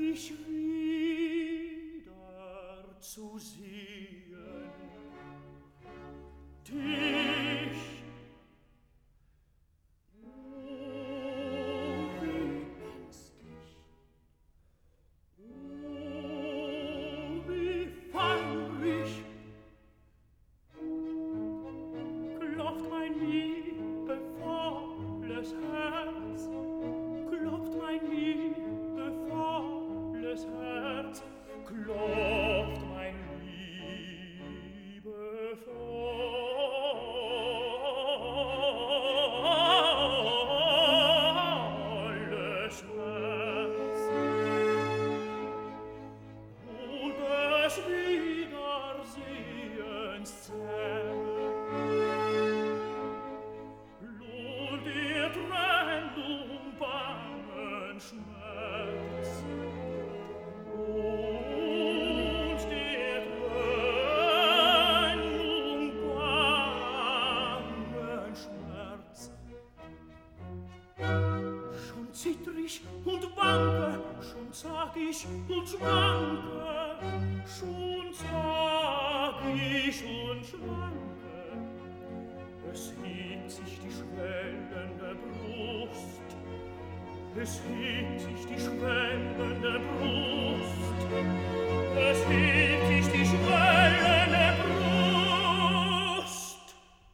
dich wieder zu sehen, dich. Oh, wie ängstlich, oh, wie feurig klopft mein liebevolles Herz, klopft mein liebevolles Herz, klopft mein liebevolles Herz. Und des Wiedersehens zähne, lohnt der Trennung bangen Schmerz, lohnt der Trennung bangen Schmerz. Schon zitter ich und wanke, schon zag ich und schwanke, schon zag ich und schwanke. Es hebt sich die schwellende Brust, es hebt sich die schwellende Brust, es hebt sich die schwellende Brust.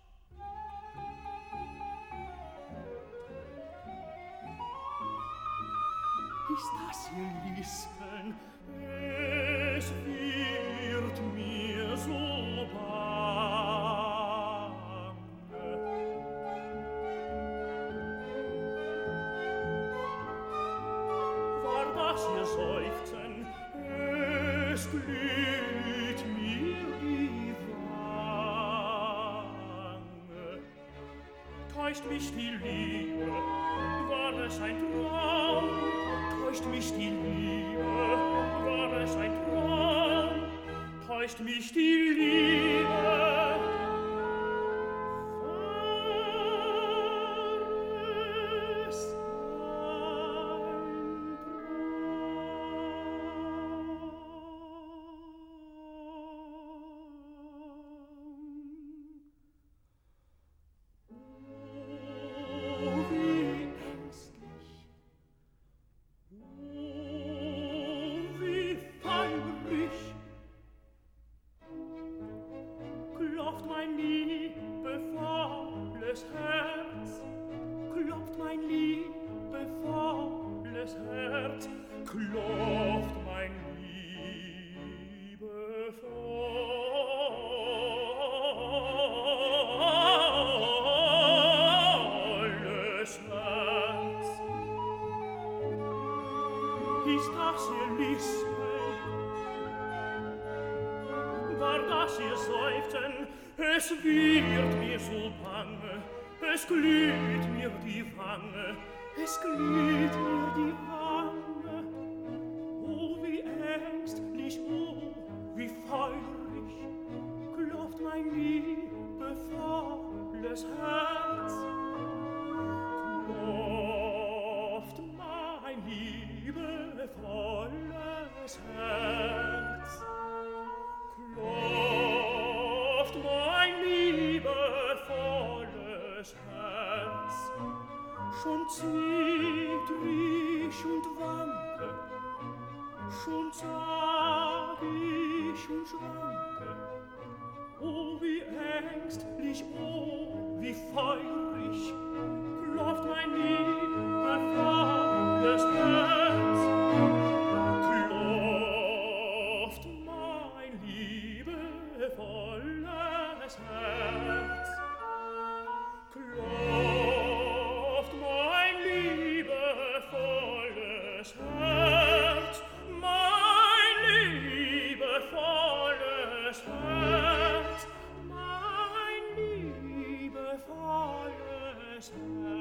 Ist das ihr Lispeln? Es wird mir so bange. War das ihr Seufzen? Es glüht mir die Wange. Täuscht mich die Liebe? War es ein Traum? Täuscht mich die Liebe? War es ein Traum? Täuscht mich die Liebe? War es ein Traum? Oh, wie ängstlich, oh, wie feurig klopft mein liebevolles Herz, klopft mein liebevolles Herz, klopft mein liebevolles Herz. Ist das ihr Lispeln? War das ihr Seufzen? Es wird mir so bange, es glüht mir die Wange, es glüht mir die Wange. Oh, wie ängstlich, oh, wie feurig klopft mein liebevolles Herz, klopft mein liebevolles Herz, klopft mein liebevolles Herz. Schon zitter ich und wanke, schon zag ich und schwanke. Oh, wie ängstlich, oh, wie feurig klopft mein liebevolles Herz, klopft mein liebevolles Herz, klopft mein liebevolles Herz, mein liebevolles Herz, mein liebevolles Herz.